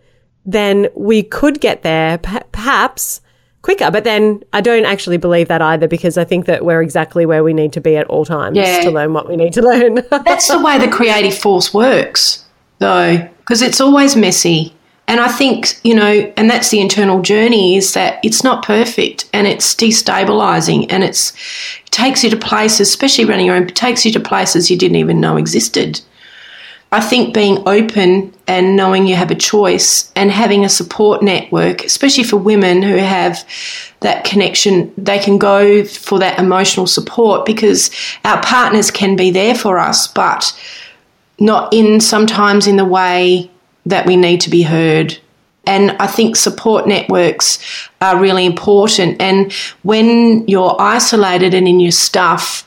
then we could get there p- perhaps quicker. But then I don't actually believe that either, because I think that we're exactly where we need to be at all times yeah. to learn what we need to learn. That's the way the creative force works, though, because it's always messy. And I think, you know, and that's the internal journey, is that it's not perfect and it's destabilising, and it's, it takes you to places, especially running your own, it takes you to places you didn't even know existed. I think being open and knowing you have a choice and having a support network, especially for women who have that connection, they can go for that emotional support, because our partners can be there for us, but not in sometimes in the way that we need to be heard. And I think support networks are really important. And when you're isolated and in your stuff,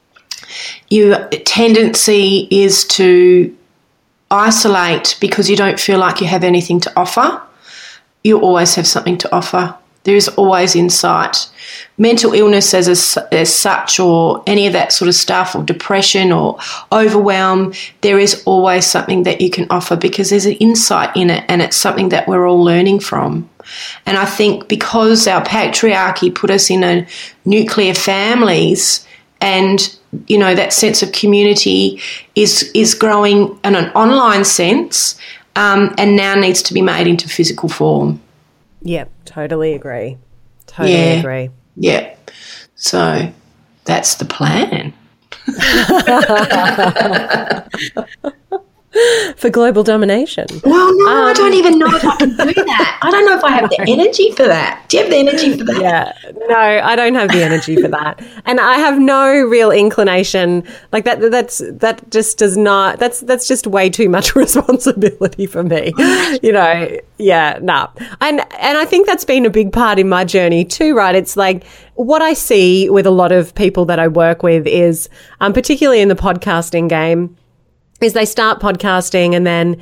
your tendency is to isolate because you don't feel like you have anything to offer. You always have something to offer. There is always insight. Mental illness as, a, as such, or any of that sort of stuff, or depression or overwhelm, there is always something that you can offer, because there's an insight in it, and it's something that we're all learning from. And I think because our patriarchy put us in a nuclear families, and you know, that sense of community is is growing in an online sense, um, and now needs to be made into physical form. Yep, totally agree. Totally yeah. agree. Yeah. So that's the plan. For global domination. Well, no, um, I don't even know if I can do that. I don't know if I have the energy for that. Do you have the energy for that? Yeah, no, I don't have the energy for that, and I have no real inclination. Like that, that's that just does not. That's that's just way too much responsibility for me. You know, yeah, no, and and I think that's been a big part in my journey too. Right? It's like what I see with a lot of people that I work with is, um, particularly in the podcasting game, is they start podcasting and then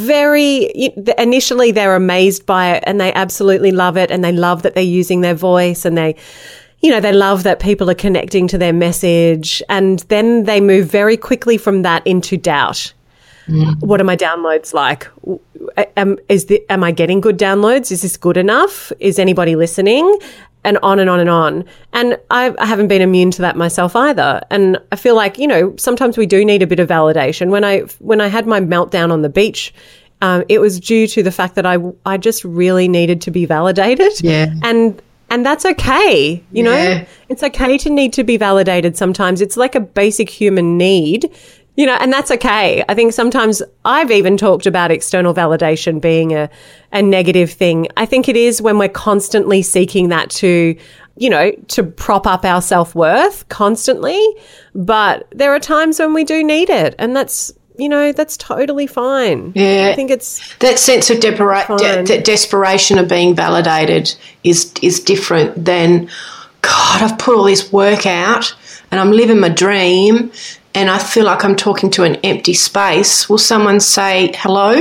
very initially they're amazed by it and they absolutely love it and they love that they're using their voice and they, you know, they love that people are connecting to their message, and then they move very quickly from that into doubt. Mm. What are my downloads like? Am, is the, am I getting good downloads? Is this good enough? Is anybody listening? And on and on and on. And I, I haven't been immune to that myself either. And I feel like, you know, sometimes we do need a bit of validation. When I when I had my meltdown on the beach, um, it was due to the fact that I, I just really needed to be validated. Yeah. And and that's okay, you yeah. know. It's okay to need to be validated sometimes. It's like a basic human need. You know, and that's okay. I think sometimes I've even talked about external validation being a, a negative thing. I think it is when we're constantly seeking that to, you know, to prop up our self-worth constantly. But there are times when we do need it, and that's, you know, that's totally fine. Yeah. I think it's that sense of depera- de- de- desperation of being validated is is different than, God, I've put all this work out and I'm living my dream, and I feel like I'm talking to an empty space. Will someone say hello?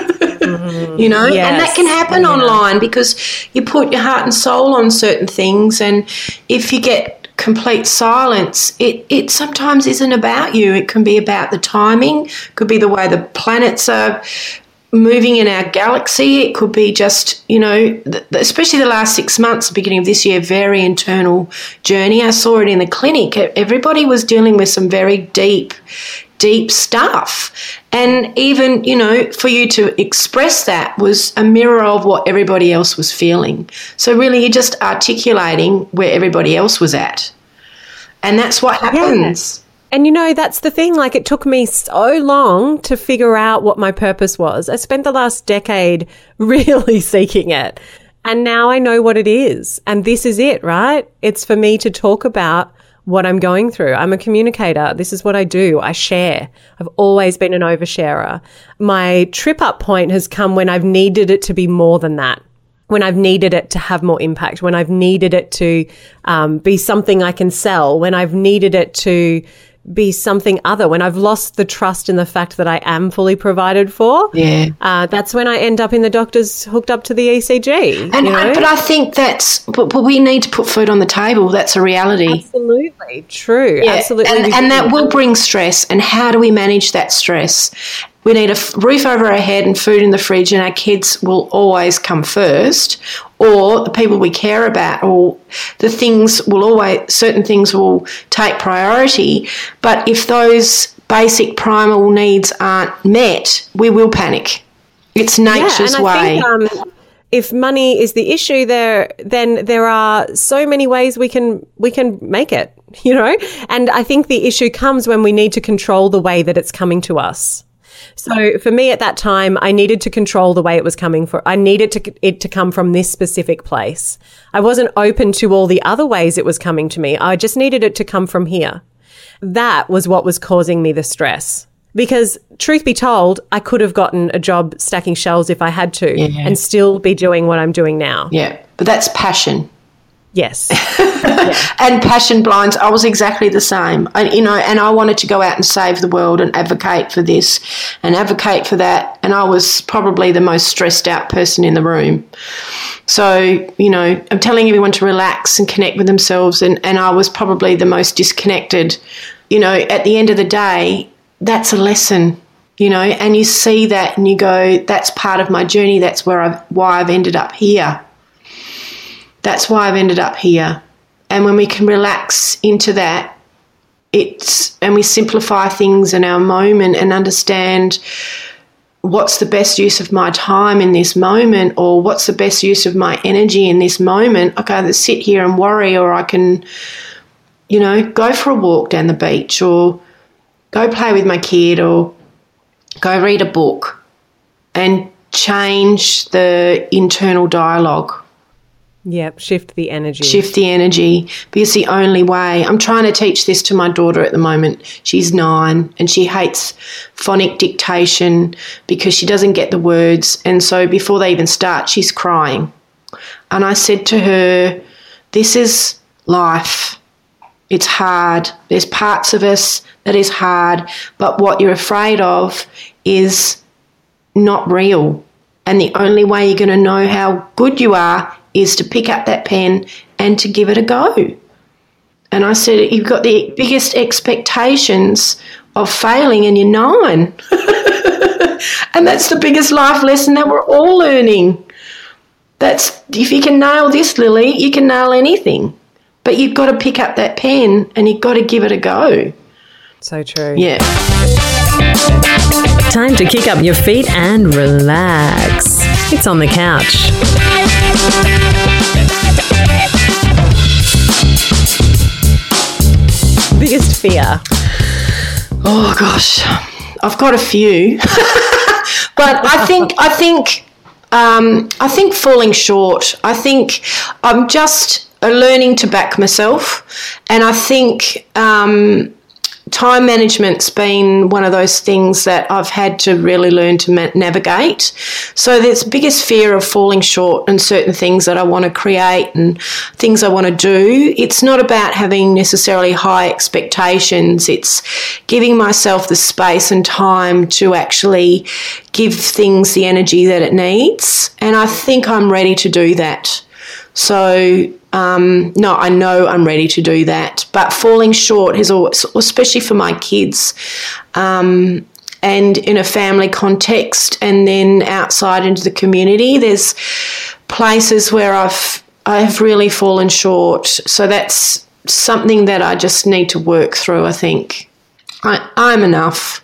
Mm-hmm. You know, yes. And that can happen yeah. online because you put your heart and soul on certain things, and if you get complete silence, it, it sometimes isn't about you. It can be about the timing, it could be the way the planets are moving in our galaxy. It could be just, you know, especially the last six months, the beginning of this year, very internal journey. I saw it in the clinic. Everybody was dealing with some very deep, deep stuff. And even, you know, for you to express that was a mirror of what everybody else was feeling. So really you're just articulating where everybody else was at. And that's what happens. Yeah. And, you know, that's the thing. Like, it took me so long to figure out what my purpose was. I spent the last decade really seeking it. And now I know what it is. And this is it, right? It's for me to talk about what I'm going through. I'm a communicator. This is what I do. I share. I've always been an oversharer. My trip up point has come when I've needed it to be more than that. When I've needed it to have more impact, when I've needed it to um, be something I can sell, when I've needed it to be something other, when I've lost the trust in the fact that I am fully provided for. Yeah, uh, that's when I end up in the doctors hooked up to the E C G. And you know? I, but I think that's, but, but we need to put food on the table. That's a reality. Absolutely true. Yeah. Absolutely, and, and that will bring stress. And how do we manage that stress? We need a roof over our head and food in the fridge, and our kids will always come first, or the people we care about, or the things will always, certain things will take priority. But if those basic primal needs aren't met, we will panic. It's nature's yeah, and I way. Think, um, if money is the issue there, then there are so many ways we can we can make it, you know? And I think the issue comes when we need to control the way that it's coming to us. So for me at that time, I needed to control the way it was coming for. I needed to, it to come from this specific place. I wasn't open to all the other ways it was coming to me. I just needed it to come from here. That was what was causing me the stress. Because truth be told, I could have gotten a job stacking shelves if I had to, yeah. and still be doing what I'm doing now. Yeah, but that's passion. Yes. yeah. And passion blinds. I was exactly the same. I, you know, and I wanted to go out and save the world and advocate for this and advocate for that. And I was probably the most stressed out person in the room. So, you know, I'm telling everyone to relax and connect with themselves. And, and I was probably the most disconnected. You know, at the end of the day, that's a lesson, you know, and you see that and you go, that's part of my journey. That's where I've, why I've ended up here. That's why I've ended up here. And when we can relax into that, it's, and we simplify things in our moment and understand what's the best use of my time in this moment, or what's the best use of my energy in this moment. I can either sit here and worry, or I can you know, go for a walk down the beach, or go play with my kid, or go read a book, and change the internal dialogue. Yep, shift the energy. Shift the energy, because the only way. I'm trying to teach this to my daughter at the moment. She's nine and she hates phonic dictation because she doesn't get the words. And so before they even start, she's crying. And I said to her, this is life. It's hard. There's parts of us that is hard, but what you're afraid of is not real. And the only way you're going to know how good you are is to pick up that pen and to give it a go. And I said, you've got the biggest expectations of failing and you're nine. And that's the biggest life lesson that we're all learning. That's, if you can nail this, Lily, you can nail anything. But you've got to pick up that pen and you've got to give it a go. So true. Yeah. Time to kick up your feet and relax. It's On the Couch. Biggest fear? Oh gosh, I've got a few, but I think I think um, I think falling short. I think I'm just learning to back myself, and I think um, time management's been one of those things that I've had to really learn to ma- navigate. So there's the biggest fear of falling short in certain things that I want to create and things I want to do. It's not about having necessarily high expectations. It's giving myself the space and time to actually give things the energy that it needs. And I think I'm ready to do that. So, um, no, I know I'm ready to do that. But falling short has always, especially for my kids, um, and in a family context, and then outside into the community, there's places where I've I've really fallen short. So that's something that I just need to work through. I think I, I'm enough.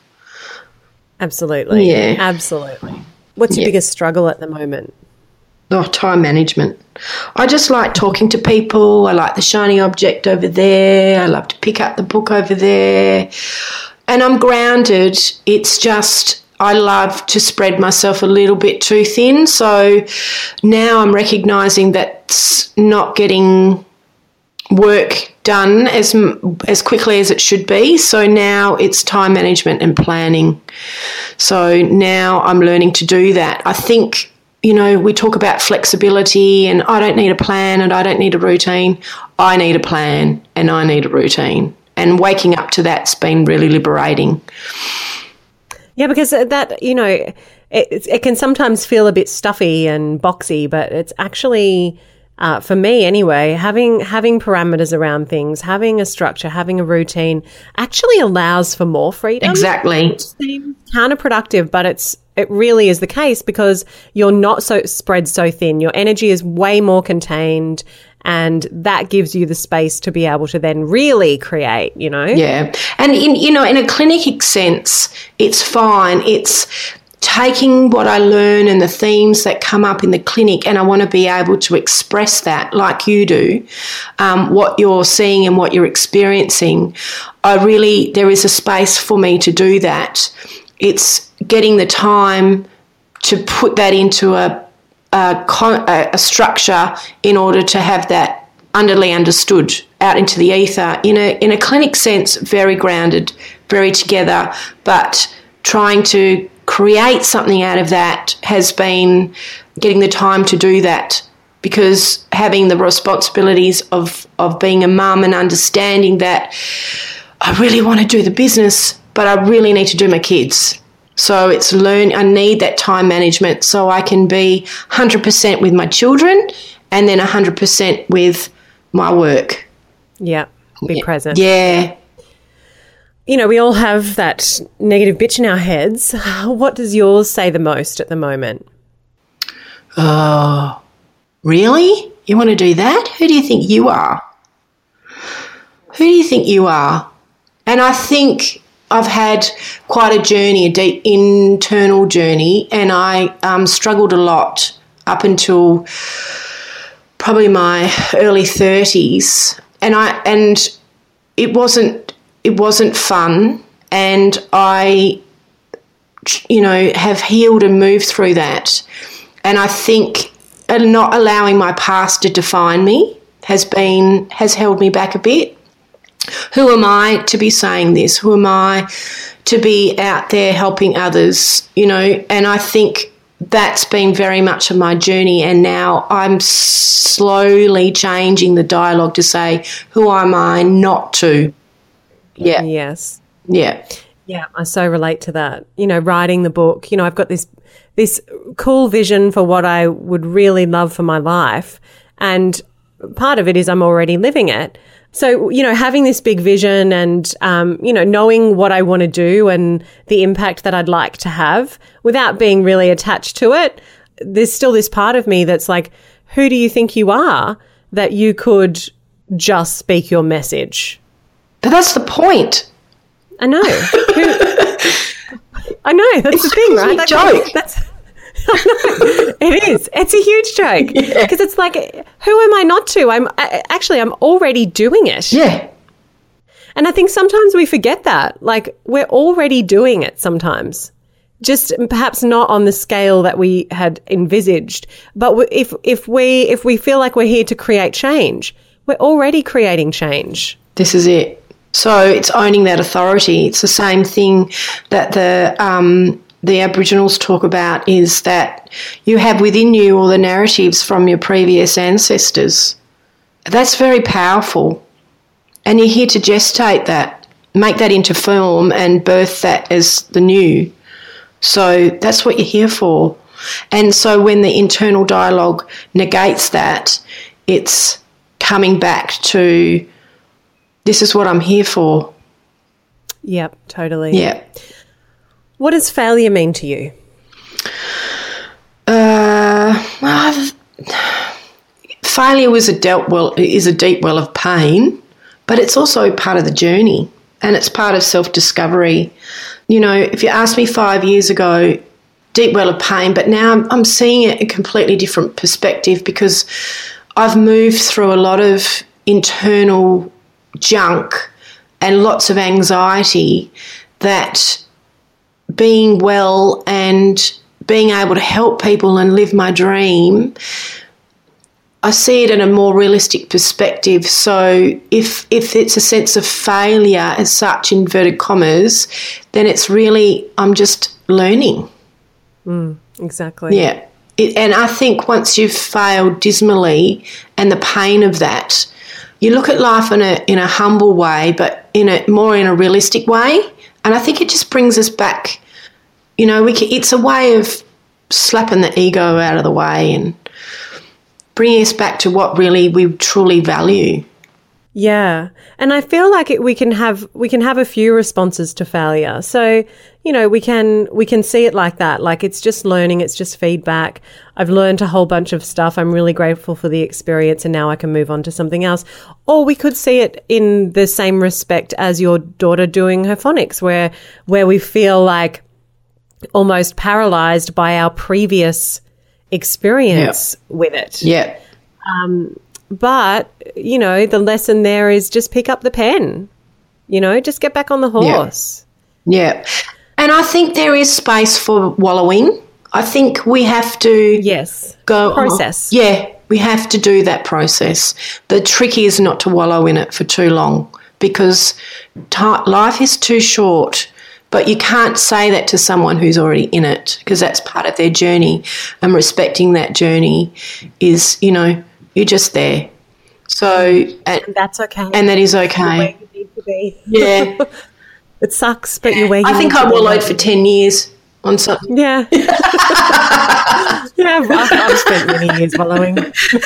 Absolutely. Yeah. Absolutely. What's your Yeah. biggest struggle at the moment? Oh, time management. I just like talking to people. I like the shiny object over there. I love to pick up the book over there. And I'm grounded. It's just I love to spread myself a little bit too thin. So now I'm recognising that's not getting work done as as quickly as it should be. So now it's time management and planning. So now I'm learning to do that. I think, you know, we talk about flexibility and I don't need a plan and I don't need a routine. I need a plan and I need a routine. And waking up to that's been really liberating. Yeah, because that, you know, it, it can sometimes feel a bit stuffy and boxy, but it's actually, uh, for me anyway, having having parameters around things, having a structure, having a routine actually allows for more freedom. Exactly. Which seems counterproductive, but it's it really is the case because you're not so spread so thin. Your energy is way more contained, and that gives you the space to be able to then really create, you know? Yeah. And, in you know, in a clinic sense, it's fine. It's taking what I learn and the themes that come up in the clinic, and I want to be able to express that like you do, um, what you're seeing and what you're experiencing. I really, there is a space for me to do that. It's getting the time to put that into a A, con- a structure in order to have that underly understood out into the ether. In a in a clinic sense, very grounded, very together, but trying to create something out of that has been getting the time to do that, because having the responsibilities of, of being a mum and understanding that I really want to do the business, but I really need to do my kids. So it's learn. I need that time management so I can be one hundred percent with my children and then one hundred percent with my work. Yeah, be yeah. present. Yeah. You know, we all have that negative bitch in our heads. What does yours say the most at the moment? Oh, really? You want to do that? Who do you think you are? Who do you think you are? And I think I've had quite a journey, a deep internal journey, and I um, struggled a lot up until probably my early thirties. And I and it wasn't it wasn't fun, and I, you know, have healed and moved through that. And I think not allowing my past to define me has been has held me back a bit. Who am I to be saying this? Who am I to be out there helping others? You know, and I think that's been very much of my journey, and now I'm slowly changing the dialogue to say, who am I not to? Yeah. Yes. Yeah. Yeah, I so relate to that. You know, writing the book, you know, I've got this this cool vision for what I would really love for my life, and part of it is I'm already living it. So, you know, having this big vision and, um, you know, knowing what I want to do and the impact that I'd like to have without being really attached to it, there's still this part of me that's like, who do you think you are that you could just speak your message? But that's the point. I know. Who, I know. That's It's the thing, a right? That, joke. That's, I know. It is. It's a huge joke because Yeah. it's like, who am I not to? I'm I, actually, I'm already doing it. Yeah. And I think sometimes we forget that. Like, we're already doing it sometimes. Just perhaps not on the scale that we had envisaged. But w- if if we if we feel like we're here to create change, we're already creating change. This is it. So it's owning that authority. It's the same thing that the um, the Aboriginals talk about, is that you have within you all the narratives from your previous ancestors. That's very powerful. And you're here to gestate that, make that into film and birth that as the new. So that's what you're here for. And so when the internal dialogue negates that, it's coming back to, this is what I'm here for. Yep, totally. Yeah. What does failure mean to you? Uh, well, failure was a dealt well is a deep well of pain, but it's also part of the journey, and it's part of self-discovery. You know, if you asked me five years ago, deep well of pain, but now I'm, I'm seeing it a completely different perspective, because I've moved through a lot of internal junk and lots of anxiety, that being well and being able to help people and live my dream, I see it in a more realistic perspective. So if if it's a sense of failure as such, inverted commas, then it's really, I'm just learning. Mm, exactly. Yeah. It, and I think once you've failed dismally and the pain of that, you look at life in a in a humble way, but in a more in a realistic way. And I think it just brings us back. You know, we can, it's a way of slapping the ego out of the way and bringing us back to what really we truly value. Yeah. And I feel like it, we can have we can have a few responses to failure. So, you know, we can we can see it like that. Like, it's just learning, it's just feedback. I've learned a whole bunch of stuff. I'm really grateful for the experience, and now I can move on to something else. Or we could see it in the same respect as your daughter doing her phonics, where where we feel like almost paralyzed by our previous experience Yeah. with it. Yeah. Um, but, you know, the lesson there is just pick up the pen, you know, just get back on the horse. Yeah. And I think there is space for wallowing. I think we have to Yes. go Process. Oh, yeah, we have to do that process. The trick is not to wallow in it for too long, because t- life is too short. But you can't say that to someone who's already in it, because that's part of their journey. And respecting that journey is, you know, you're just there. So, and, And that's okay. and that is Where okay. you need to be. Yeah. It sucks, but you're where you I think need to I be. wallowed for ten years on something. Yeah. Yeah, I've, I've spent many years wallowing.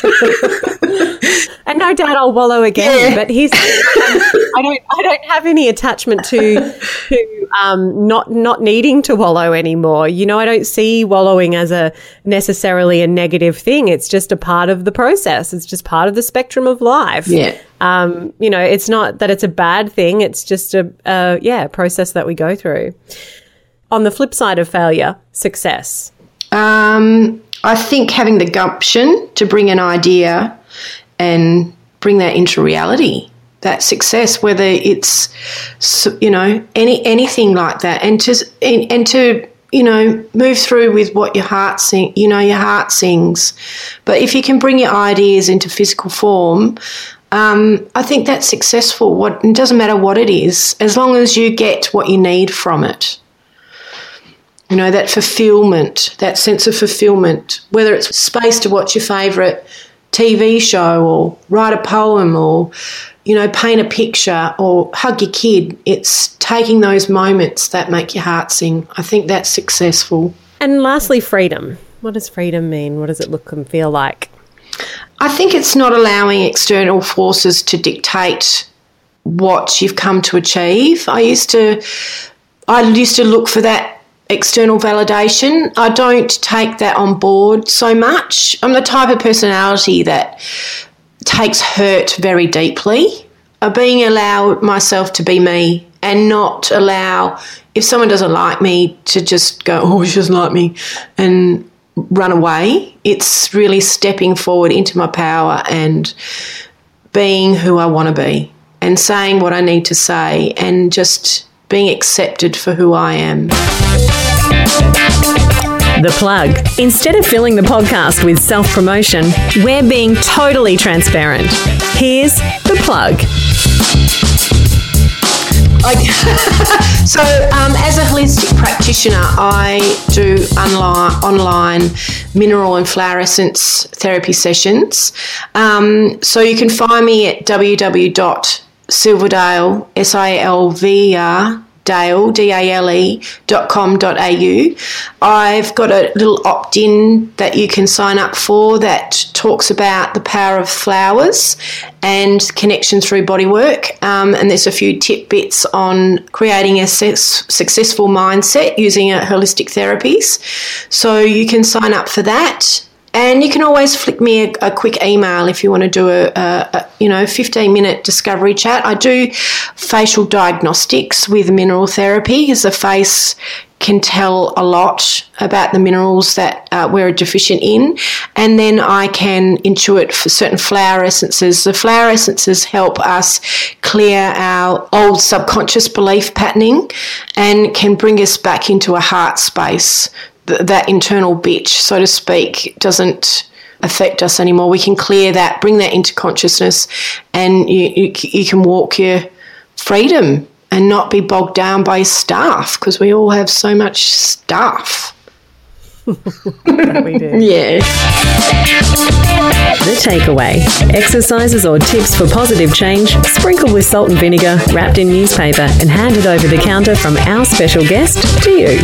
And no doubt I'll wallow again. Yeah. But here's I don't I don't have any attachment to to um not not needing to wallow anymore. You know, I don't see wallowing as a necessarily a negative thing. It's just a part of the process. It's just part of the spectrum of life. Yeah. Um, you know, it's not that it's a bad thing. It's just a, a yeah, process that we go through. On the flip side of failure, success. Um, I think having the gumption to bring an idea and bring that into reality. that success, whether it's, you know, any anything like that, and to and, and to you know move through with what your heart sing, you know, your heart sings. But if you can bring your ideas into physical form, um, I think that's successful. What it doesn't matter what it is, as long as you get what you need from it. You know, that fulfillment, that sense of fulfillment, whether it's space to watch your favourite T V show or write a poem or, you know, paint a picture or hug your kid. It's taking those moments that make your heart sing. I think that's successful. And lastly, freedom. What does freedom mean? What does it look and feel like? I think it's not allowing external forces to dictate what you've come to achieve. I used to, I used to look for that external validation. I don't take that on board so much. I'm the type of personality that takes hurt very deeply. Of being allowed myself to be me and not allow, if someone doesn't like me, to just go, oh, she doesn't like me, and run away. It's really stepping forward into my power and being who I want to be and saying what I need to say and just being accepted for who I am. The Plug. Instead of filling the podcast with self-promotion, we're being totally transparent. Here's The Plug. Okay. So um, as a holistic practitioner, I do online, online mineral and flower essence therapy sessions. Um, so you can find me at w w w dot silverdale, S I L V E R, Dale, D A L E, dot com dot A U. I've got a little opt-in that you can sign up for that talks about the power of flowers and connection through bodywork. Um, and there's a few tidbits on creating a ses- successful mindset using a holistic therapies. So you can sign up for that. And you can always flick me a, a quick email if you want to do a, a, a you know fifteen minute discovery chat. I do facial diagnostics with mineral therapy, because the face can tell a lot about the minerals that uh, we're deficient in, and then I can intuit for certain flower essences. The flower essences help us clear our old subconscious belief patterning and can bring us back into a heart space. That internal bitch, so to speak, doesn't affect us anymore. We can clear that, bring that into consciousness, and you, you, you can walk your freedom and not be bogged down by stuff, because we all have so much stuff. That we do. Yeah. The takeaway. Exercises or tips for positive change, sprinkled with salt and vinegar, wrapped in newspaper, and handed over the counter from our special guest to you.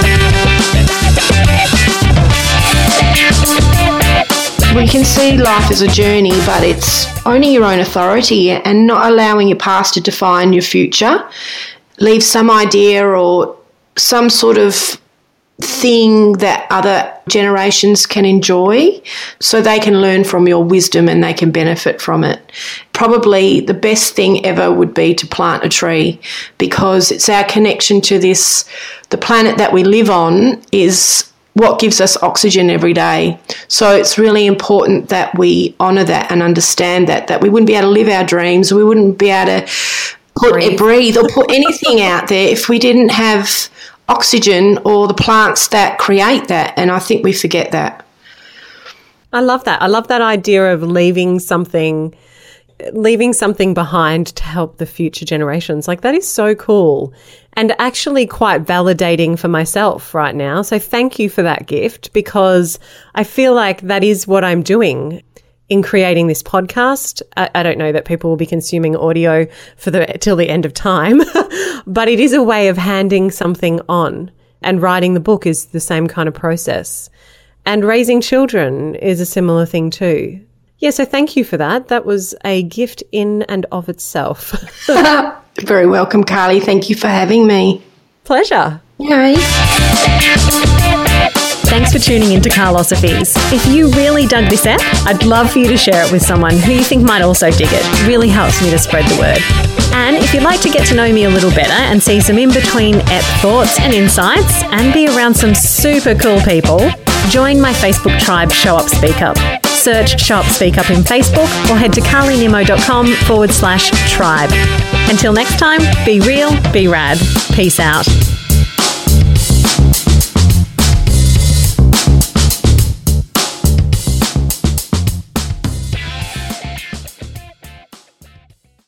We can see life as a journey, but it's owning your own authority and not allowing your past to define your future. Leave some idea or some sort of thing that other generations can enjoy so they can learn from your wisdom and they can benefit from it. Probably the best thing ever would be to plant a tree, because it's our connection to this, the planet that we live on is what gives us oxygen every day. So it's really important that we honour that and understand that, that we wouldn't be able to live our dreams, we wouldn't be able to put, breathe. breathe or put anything out there if we didn't have oxygen or the plants that create that. And I think we forget that. I love that. I love that idea of leaving something leaving something behind to help the future generations. Like, that is so cool and actually quite validating for myself right now. So thank you for that gift, because I feel like that is what I'm doing in creating this podcast. I, I don't know that people will be consuming audio for the till the end of time, but it is a way of handing something on, and writing the book is the same kind of process. And raising children is a similar thing too. Yeah, so thank you for that. That was a gift in and of itself. Very welcome, Carly. Thank you for having me. Pleasure. Yay. Thanks for tuning into Carlosophies. If you really dug this app, I'd love for you to share it with someone who you think might also dig it. It really helps me to spread the word. And if you'd like to get to know me a little better and see some in-between ep thoughts and insights and be around some super cool people, join my Facebook tribe, Show Up Speak Up. Search Show Up Speak Up in Facebook or head to carlynimo.com forward slash tribe. Until next time, be real, be rad. Peace out.